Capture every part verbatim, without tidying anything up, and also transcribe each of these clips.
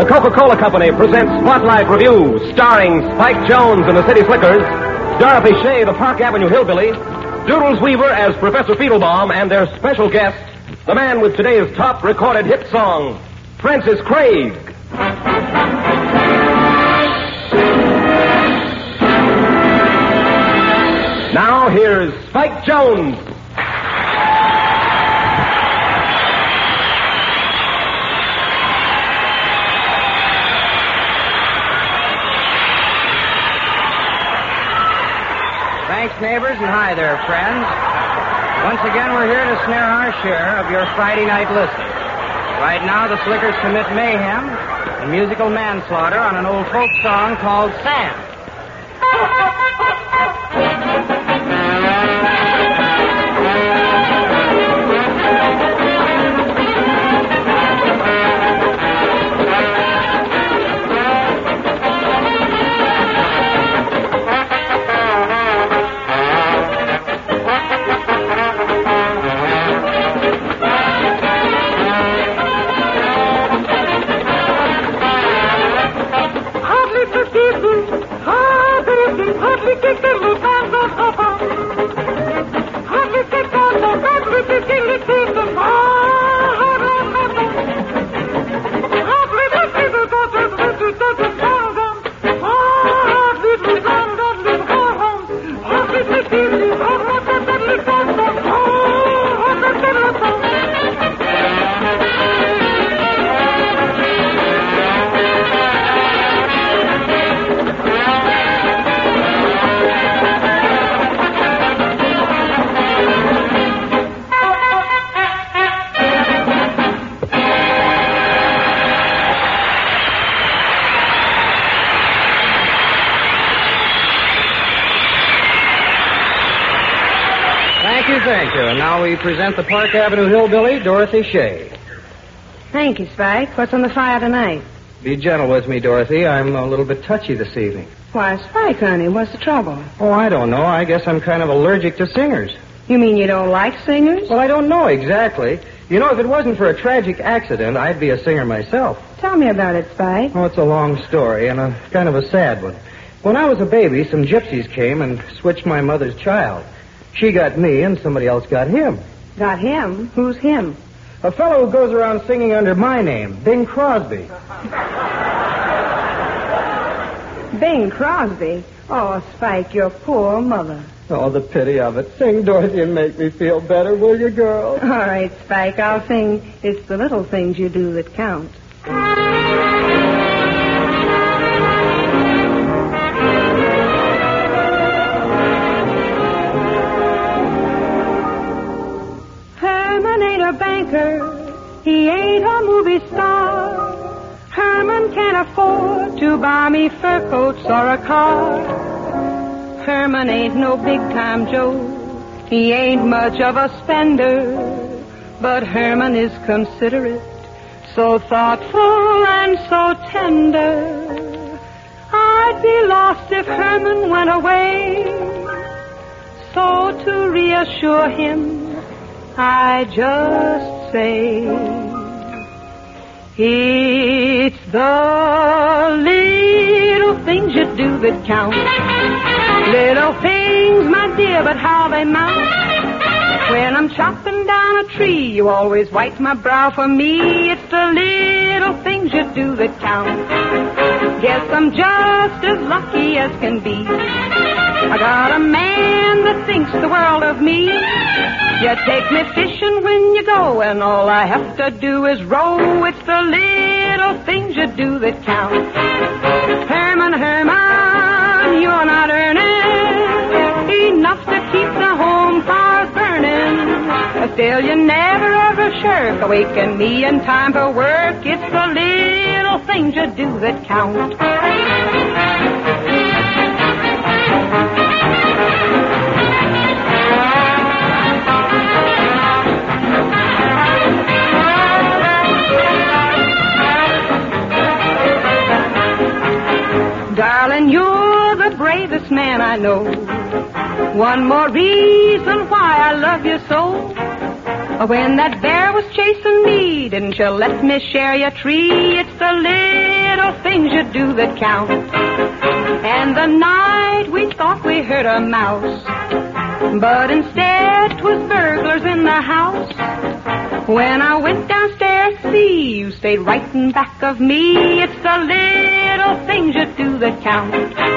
Coca-Cola Company presents Spotlight Review, starring Spike Jones and the City Slickers, Dorothy Shea, the Park Avenue Hillbilly, Doodles Weaver as Professor Fiedlebaum, and their special guest, the man with today's top recorded hit song, Francis Craig. Now, here's Spike Jones. Thanks, neighbors, and hi there, friends. Once again, we're here to snare our share of your Friday night listen. Right now, the Slickers commit mayhem and musical manslaughter on an old folk song called Sam. Thank you. And now we present the Park Avenue Hillbilly, Dorothy Shea. Thank you, Spike. What's on the fire tonight? Be gentle with me, Dorothy. I'm a little bit touchy this evening. Why, Spike, honey, what's the trouble? Oh, I don't know. I guess I'm kind of allergic to singers. You mean you don't like singers? Well, I don't know exactly. You know, if it wasn't for a tragic accident, I'd be a singer myself. Tell me about it, Spike. Oh, it's a long story and a kind of a sad one. When I was a baby, some gypsies came and switched my mother's child. She got me, and somebody else got him. Got him? Who's him? A fellow who goes around singing under my name, Bing Crosby. Bing Crosby? Oh, Spike, your poor mother. Oh, the pity of it. Sing, Dorothy, and make me feel better, will you, girl? All right, Spike, I'll sing It's the Little Things You Do That Count. Banker, he ain't a movie star. Herman can't afford to buy me fur coats or a car. Herman ain't no big-time Joe. He ain't much of a spender. But Herman is considerate, so thoughtful and so tender. I'd be lost if Herman went away. So to reassure him, I just say, it's the little things you do that count. Little things, my dear, but how they mount. When I'm chopping down a tree, you always wipe my brow for me. It's the little things you do that count. Guess I'm just as lucky as can be. I got a man that thinks the world of me. You take me fishing when you go, and all I have to do is row. It's the little things you do that count. Herman, Herman, you're not earning enough to keep the home fire burning. Still, you never ever shirk awaken me in time for work. It's the little things you do that count. Darling, you're the bravest man I know. One more reason why I love you so. When that bear was chasing me, didn't you let me share your tree? It's the little things you do that count. And the night we thought we heard a mouse, but instead 'twas burglars in the house. When I went downstairs to see, you stayed right in back of me. It's the little things you do that count.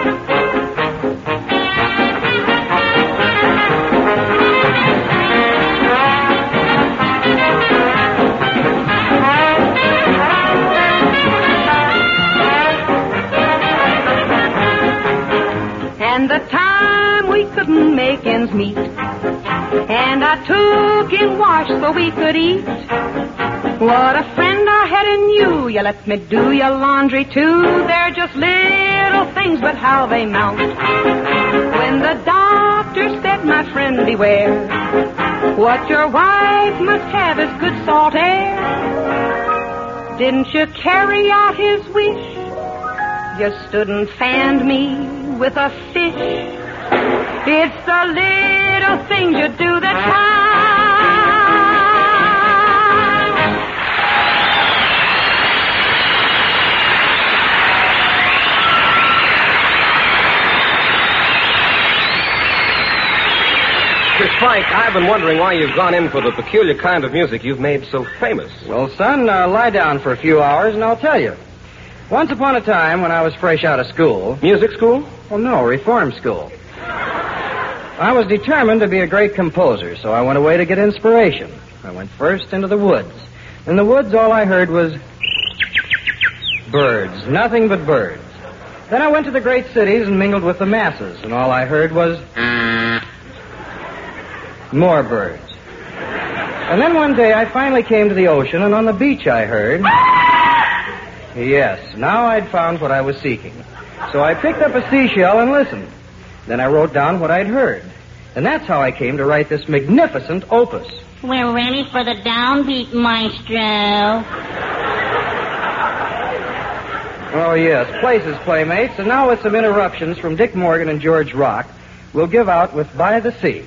And the time we couldn't make ends meet, and I took in wash so we could eat. What a friend I had in you. You let me do your laundry too. They're just little things, but how they mount. When the doctor said, my friend, beware, what your wife must have is good salt air. Didn't you carry out his wish? You stood and fanned me with a fish. It's the little things you do that count. Mister Spike, I've been wondering why you've gone in for the peculiar kind of music you've made so famous. Well, son, uh, lie down for a few hours and I'll tell you. Once upon a time, when I was fresh out of school... Music school? Well, no, reform school. I was determined to be a great composer, so I went away to get inspiration. I went first into the woods. In the woods, all I heard was birds, nothing but birds. Then I went to the great cities and mingled with the masses, and all I heard was more birds. And then one day I finally came to the ocean, and on the beach I heard... Yes, now I'd found what I was seeking. So I picked up a seashell and listened. Then I wrote down what I'd heard. And that's how I came to write this magnificent opus. We're ready for the downbeat, maestro. Oh, yes, places, playmates. And now with some interruptions from Dick Morgan and George Rock, we'll give out with By the Sea.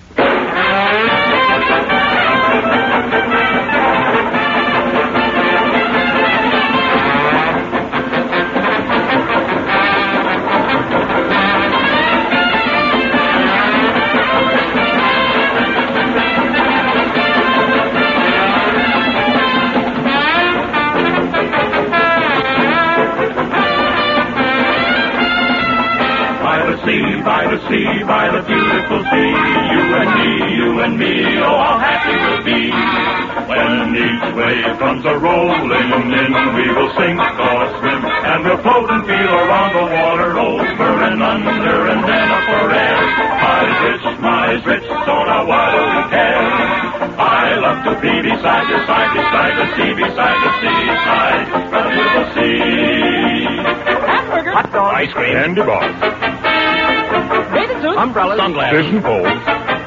By the sea, by the beautiful sea, you and me, you and me, oh, how happy we'll be. When each wave comes a-rolling in, we will sink or swim, and we'll float and feel around the water, over and under and then up for air. Mi's rich, mi's rich, so now why do we care? I love to be beside your side, beside the sea, beside the seaside, under the sea. Hamburger. Hot dog. Ice cream. Candy bars. Umbrellas. Sunglasses. Fish and poles.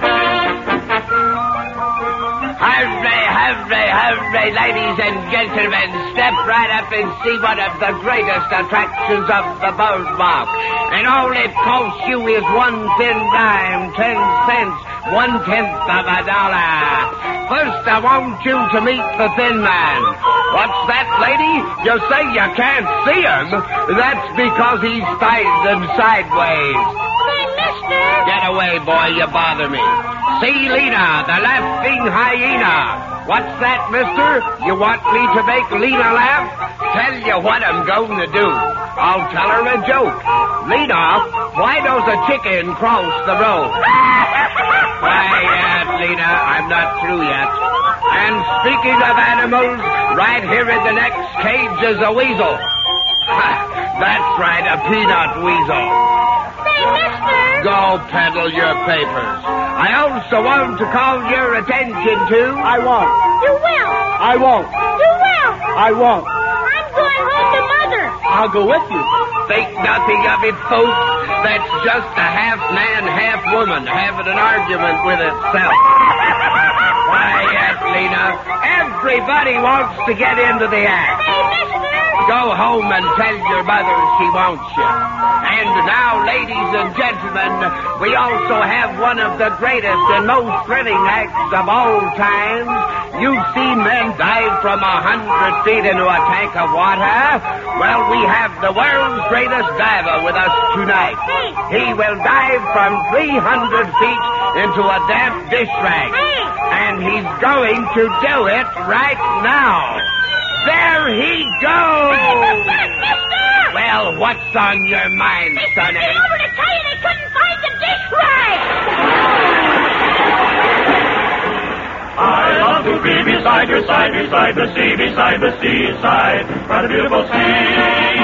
Hooray, hooray, hooray, ladies and gentlemen. Step right up and see one of the greatest attractions of the boardwalk. And all it costs you is one thin dime, ten cents, one-tenth of a dollar. First, I want you to meet the Thin Man. What's that, lady? You say you can't see him? That's because he's standing sideways. Hey, mister! Get away, boy, you bother me. See Lena, the laughing hyena. What's that, mister? You want me to make Lena laugh? Tell you what I'm going to do. I'll tell her a joke. Lena, why does a chicken cross the road? Quiet, Lena, I'm not through yet. And speaking of animals, right here in the next cage is a weasel. That's right, a peanut weasel. Say, mister! Go peddle your papers. I also want to call your attention to... I won't. You will! I won't. You will! I won't. I'm going home to Mother. I'll go with you. Think nothing of it, folks. That's just a half-man, half-woman having an argument with itself. Quiet, Lena. Everybody wants to get into the act. Hey, mister! Go home and tell your mother she wants you. And now, ladies and gentlemen, we also have one of the greatest and most thrilling acts of all times. You've seen men dive from a hundred feet into a tank of water. Well, we have the world's greatest diver with us tonight. He will dive from three hundred feet into a damp dish rag. And he's going to do it right now. There he goes! Mister! Mister! Well, what's on your mind, Mister, sonny? came over to tell you they couldn't find the dish rag! I love to be beside your side, beside the sea, beside the seaside, by the beautiful sea.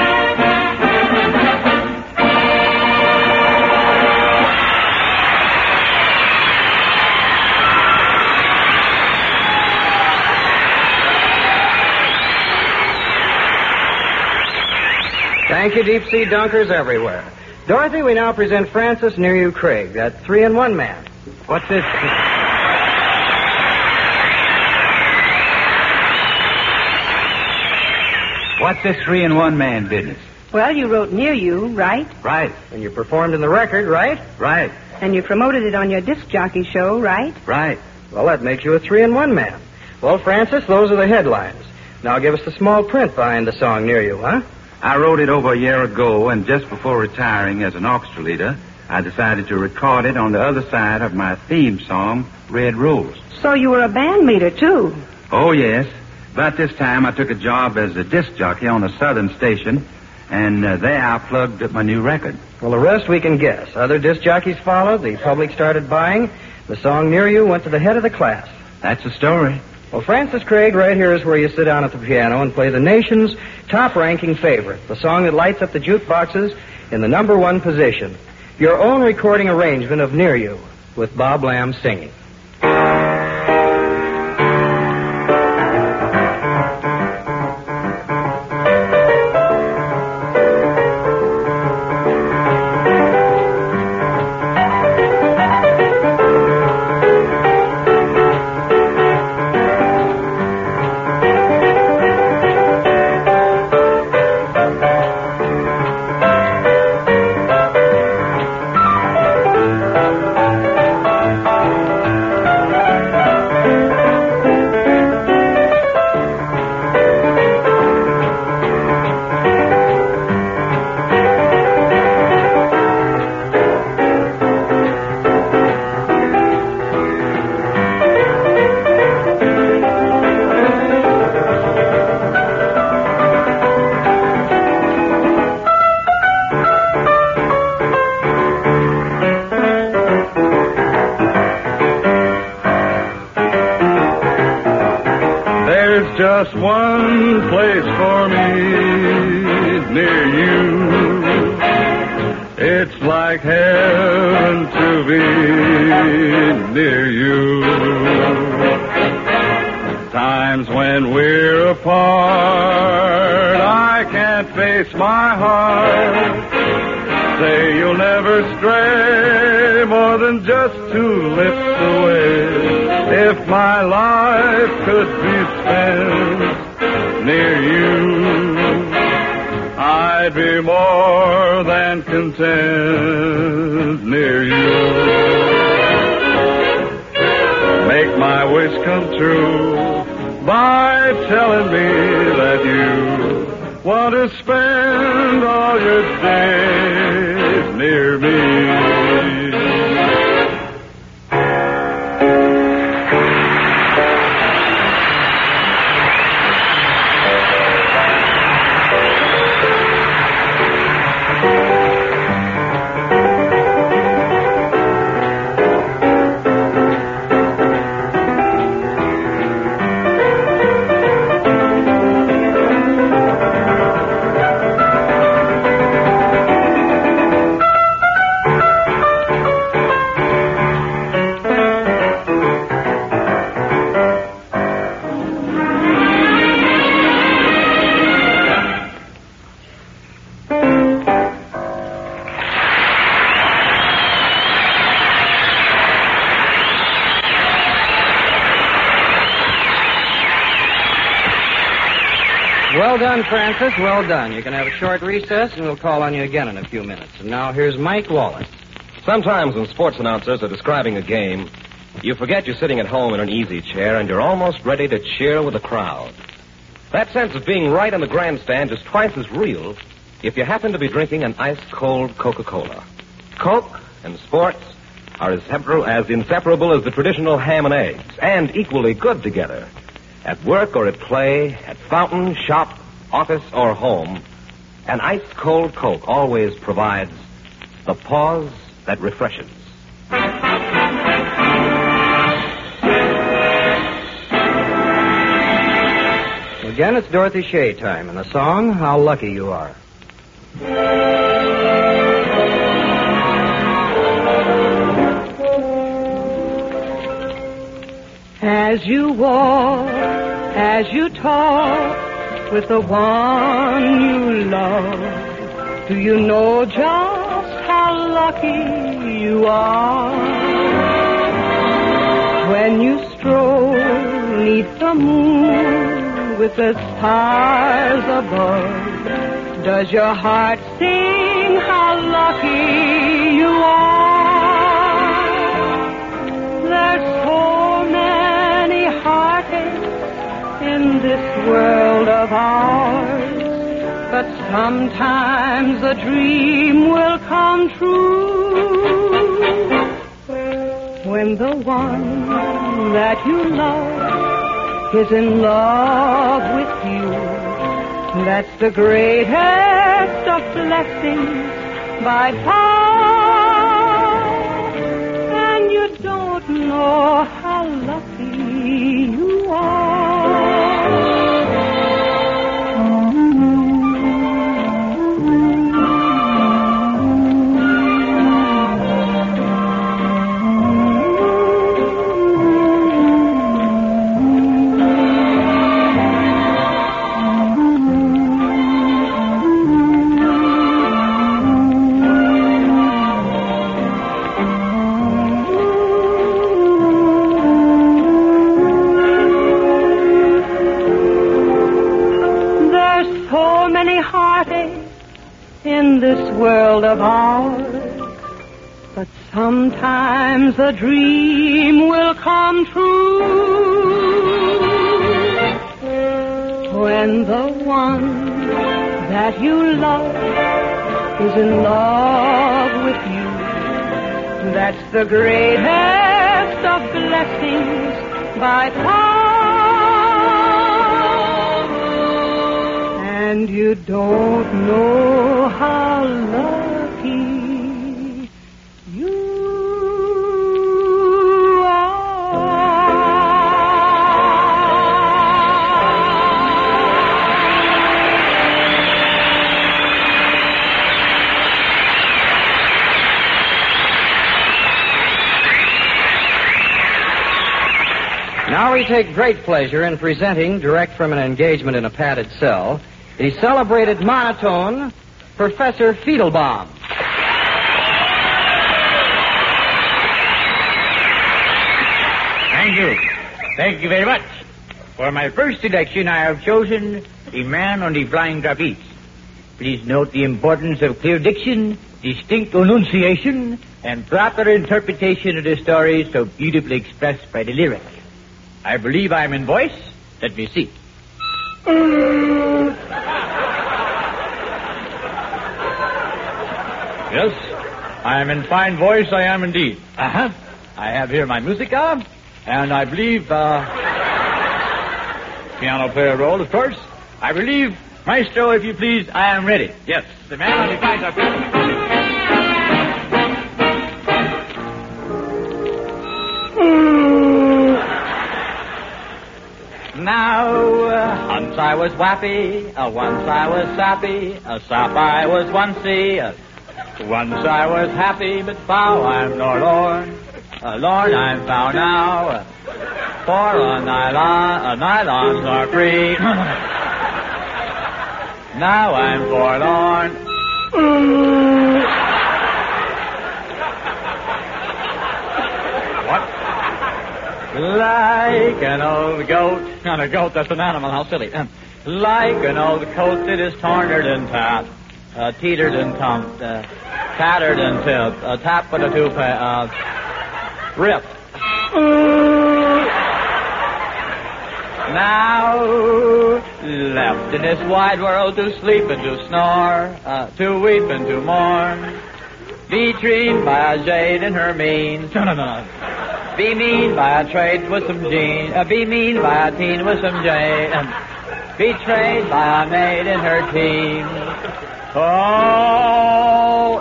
Thank you, deep sea dunkers everywhere. Dorothy, we now present Francis Near You Craig, that three-in-one man. What's this? What's this three-in-one man business? Well, you wrote Near You, right? Right, And you performed in the record, right? right, And you promoted it on your disc jockey show, right? right. Well, that makes you a three-in-one man. Well, Francis, those are the headlines. Now give us the small print behind the song Near You, huh? I wrote it over a year ago, and just before retiring as an orchestra leader, I decided to record it on the other side of my theme song, Red Rose. So you were a band leader, too. Oh, yes. About this time, I took a job as a disc jockey on a southern station, and uh, there I plugged up my new record. Well, the rest we can guess. Other disc jockeys followed, the public started buying, the song Near You went to the head of the class. That's the story. Well, Francis Craig, right here is where you sit down at the piano and play the nation's top-ranking favorite, the song that lights up the jukeboxes in the number one position. Your own recording arrangement of Near You, with Bob Lamb singing. Just one place for me near you. It's like heaven to be near you. Times when we're apart, I can't face my heart. Say you'll never stray more than just two lips away. If my life could be spent near you, I'd be more than content near you. Make my wish come true by telling me that you want to spend all your days near me. Well done, Francis. Well done. You can have a short recess, and we'll call on you again in a few minutes. And now here's Mike Wallace. Sometimes when sports announcers are describing a game, you forget you're sitting at home in an easy chair and you're almost ready to cheer with the crowd. That sense of being right in the grandstand is twice as real if you happen to be drinking an ice-cold Coca-Cola. Coke and sports are as separable, as inseparable as the traditional ham and eggs, and equally good together. At work or at play, at fountain, shop, office, or home, an ice-cold Coke always provides the pause that refreshes. Again, it's Dorothy Shea time, and the song, How Lucky You Are. As you walk, as you talk with the one you love, do you know just how lucky you are? When you stroll neath the moon with the stars above, does your heart sing how lucky you are? There's so many heartaches in this world of ours, but sometimes a dream will come true when the one that you love is in love with you. That's the greatest of blessings by far, and you don't know how lucky you are. In this world of ours, but sometimes a dream will come true when the one that you love is in love with you. That's the greatest of blessings by far. And you don't know how lucky you are. Now we take great pleasure in presenting, direct from an engagement in a padded cell, the celebrated monotone, Professor Fiedelbaum. Thank you. Thank you very much. For my first selection, I have chosen The Man on the Flying Trapeze. Please note the importance of clear diction, distinct enunciation, and proper interpretation of the story so beautifully expressed by the lyric. I believe I am in voice. Let me see. Yes, I am in fine voice, I am indeed. Uh-huh. I have here my musica, and I believe, uh... piano player roll, of course. I believe, maestro, if you please, I am ready. Yes, the man on the flying trapeze. Now, uh, once I was wappy, uh, once I was sappy, a sap I was oncey, uh, once I was happy, but now I'm no lorn, uh, lorn I'm found now, uh, for a nylon, uh, nylons are free, now I'm forlorn. What? Like an old goat. Not a goat, that's an animal. How silly. Um, Like an old coat that is tornered and tapped, uh, teetered and tumped, uh, tattered and tipped, a tap with a two uh, rip. Now, left in this wide world to sleep and to snore, uh, to weep and to mourn, be treated by a jade in her means. No, no, no. Be mean by a trade with some jeans. Uh, be mean by a teen with some jade. Uh, betrayed by a maid in her teens. Oh.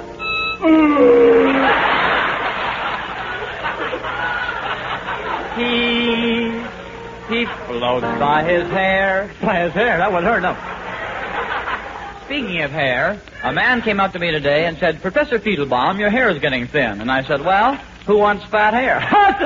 He, he floats by his hair. By his hair? That wasn't her, no. Speaking of hair, a man came up to me today and said, Professor Fiedelbaum, your hair is getting thin. And I said, well, who wants fat hair?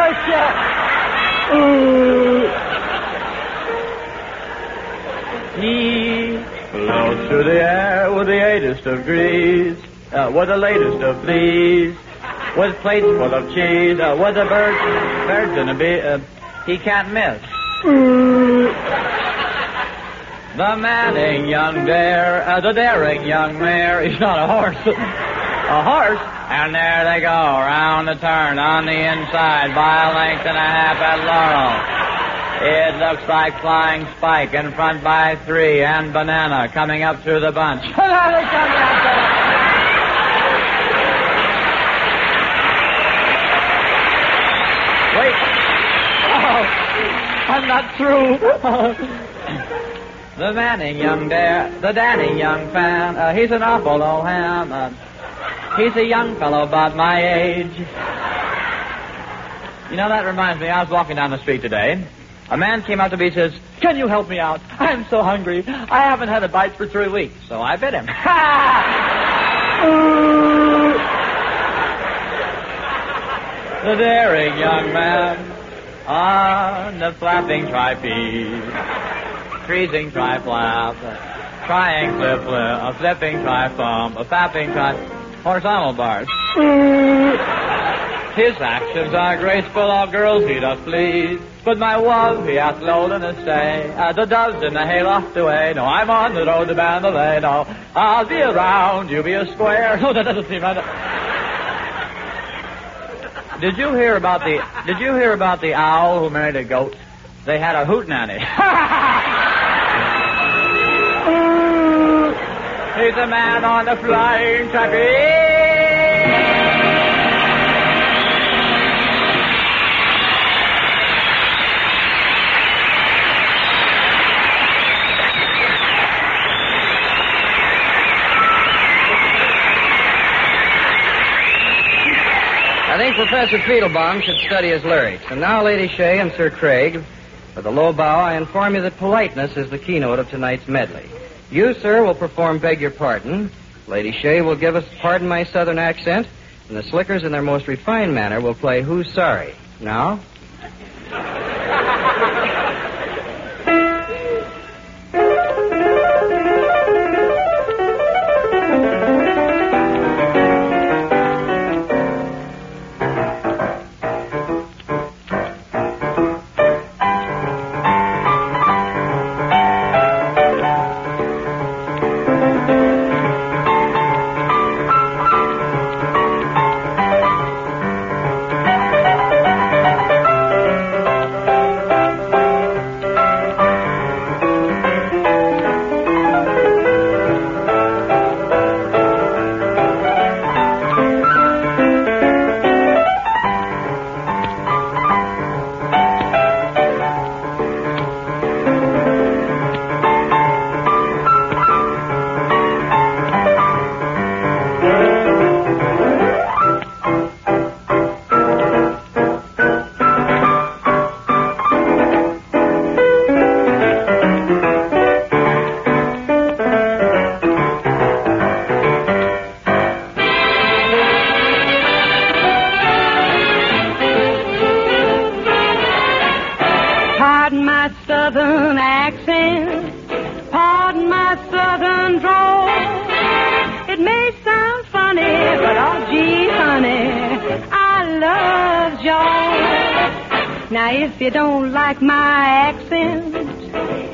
He floats through the air with the latest of grease, uh, with the latest of fleas, with plates full of cheese, uh, with the birds, birds and a bee, uh, he can't miss. The manning young dare, uh, the daring young mare, he's not a horse, a horse, and there they go, round the turn, on the inside, by a length and a half at Laurel. It looks like Flying Spike in front by three, and Banana coming up through the bunch. Wait! Oh, I'm not through. The Manning young dare, the Danny young fan, uh, he's an awful old ham. Uh, he's a young fellow about my age. You know, that reminds me, I was walking down the street today. A man came up to me and says, can you help me out? I'm so hungry. I haven't had a bite for three weeks. So I bit him. The daring young man on the flapping trapeze, freezing tri-flap, trying flip-flip, a flipping tri-thump, a fapping tri... horizontal bars. His actions are graceful, all girls he doth please. But my love, he hath lulled in a stay. Uh, the doves in the hayloft away. No, I'm on the road to Mandalay. No, I'll be around, you be a square. No, that doesn't seem right. Did you hear about the, did you hear about the owl who married a goat? They had a hootenanny. He's a man on the flying trapeze. I think Professor Fiedelbaum should study his lyrics. And now, Lady Shea and Sir Craig, with a low bow, I inform you that politeness is the keynote of tonight's medley. You, sir, will perform Beg Your Pardon. Lady Shea will give us Pardon My Southern Accent. And the Slickers, in their most refined manner, will play Who's Sorry. Now...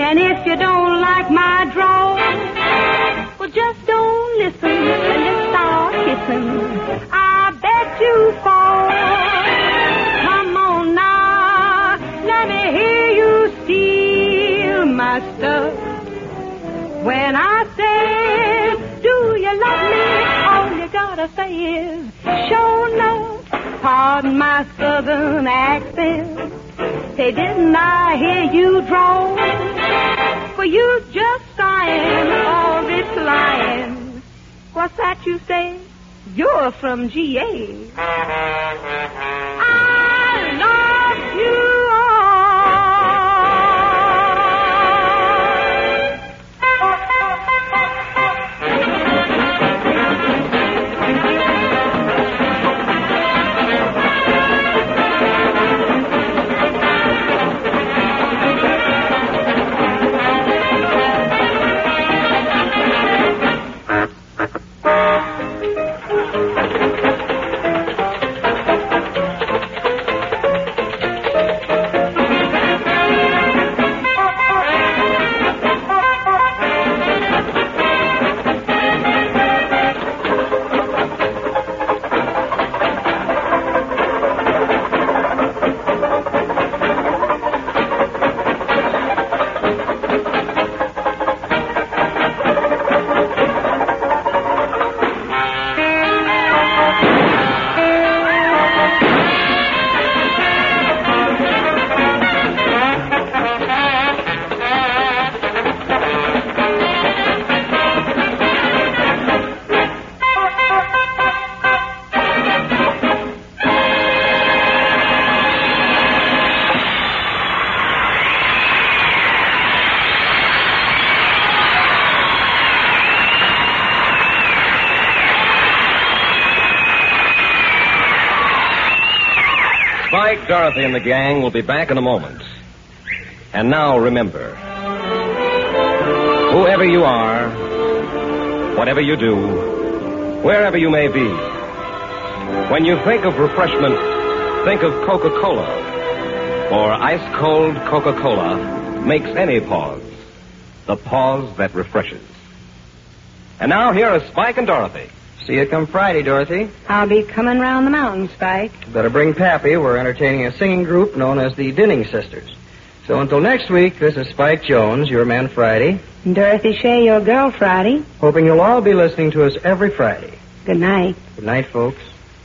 And if you don't like my drawl, well, just don't listen and you start kissing. I bet you fall. Come on now, let me hear you steal my stuff. When I say, do you love me? All you gotta say is, sure enough. Pardon my southern accent. Say, didn't I hear you drawl? For you just sighing or it's lying. What's that you say? You're from G A. I love you. Spike, Dorothy, and the gang will be back in a moment. And now remember, whoever you are, whatever you do, wherever you may be, when you think of refreshment, think of Coca-Cola. For ice-cold Coca-Cola makes any pause the pause that refreshes. And now here are Spike and Dorothy. See you come Friday, Dorothy. I'll be coming round the mountain, Spike. Better bring Pappy. We're entertaining a singing group known as the Dinning Sisters. So until next week, this is Spike Jones, your man Friday. And Dorothy Shea, your girl Friday. Hoping you'll all be listening to us every Friday. Good night. Good night, folks.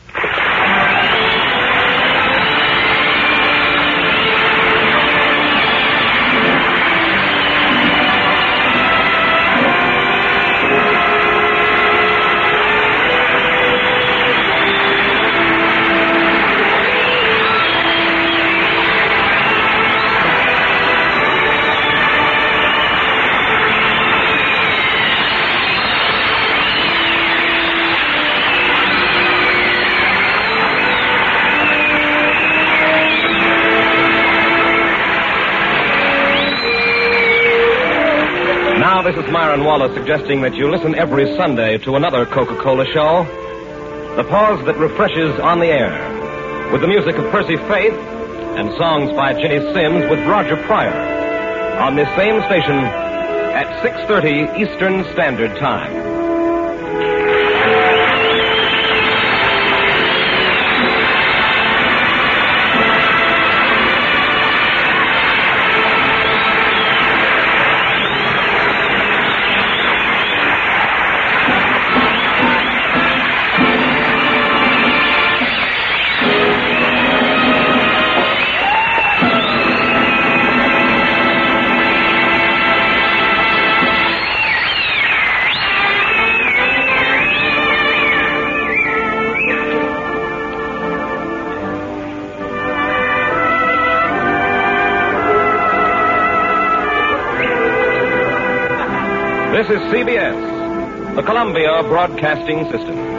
This is Myron Wallace suggesting that you listen every Sunday to another Coca-Cola show, The Pause That Refreshes on the Air, with the music of Percy Faith and songs by Ginny Simms with Roger Pryor, on this same station at six thirty Eastern Standard Time. This is C B S, the Columbia Broadcasting System.